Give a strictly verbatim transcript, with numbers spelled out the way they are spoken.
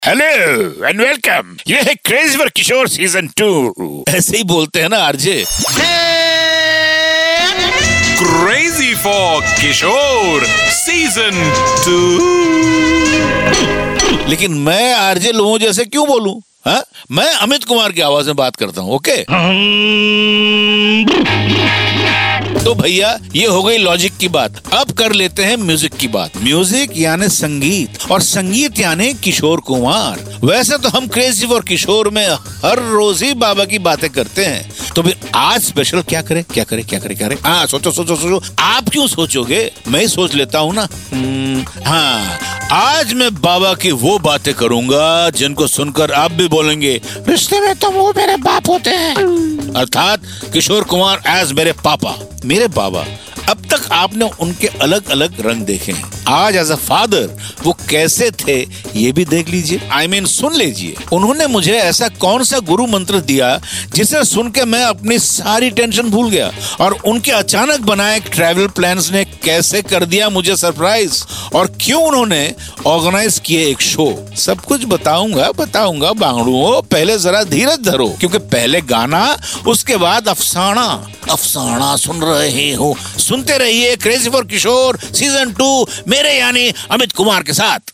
Hello and welcome. ये है crazy for Kishore season two. ऐसे ही बोलते हैं ना RJ. Crazy for Kishore season two. लेकिन मैं आरजे लोगों जैसे क्यों बोलूं? हाँ, मैं अमित कुमार की आवाज में बात करता हूँ। ओके तो भैया ये हो गई लॉजिक की बात। अब कर लेते हैं म्यूजिक की बात। म्यूजिक यानी संगीत और संगीत यानी किशोर कुमार। वैसे तो हम क्रेजी फॉर किशोर में हर रोज ही बाबा की बातें करते हैं, तो फिर आज स्पेशल क्या करें क्या करें क्या करें क्या करें? हाँ सोचो सोचो सोचो। आप क्यों सोचोगे, मैं ही सोच लेता हूँ ना। हाँ, आज मैं बाबा की वो बातें करूंगा जिनको सुनकर आप भी बोलेंगे रिश्ते में तो वो मेरे बाप होते हैं। अर्थात किशोर कुमार एज मेरे पापा, मेरे बाबा। अब तक आपने उनके अलग अलग रंग देखे हैं। आज एज अ फादर वो कैसे थे ये भी देख लीजिए। आई I मीन mean, सुन लीजिए। उन्होंने मुझे ऐसा कौन सा गुरु मंत्र दिया जिसे सुन के मैं अपनी सारी टेंशन भूल गया, और उनके अचानक बनाए ट्रैवल प्लान्स ने कैसे कर दिया मुझे सरप्राइज, और क्यों उन्होंने ऑर्गेनाइज किए एक शो। सब कुछ बताऊंगा बताऊंगा बांगड़ुओं। पहले जरा धीरज धरो, क्योंकि पहले गाना उसके बाद अफसाना। अफसाना सुन रहे हो, सुनते रहिए crazy for Kishore season two मेरे यानी अमित कुमार के साथ।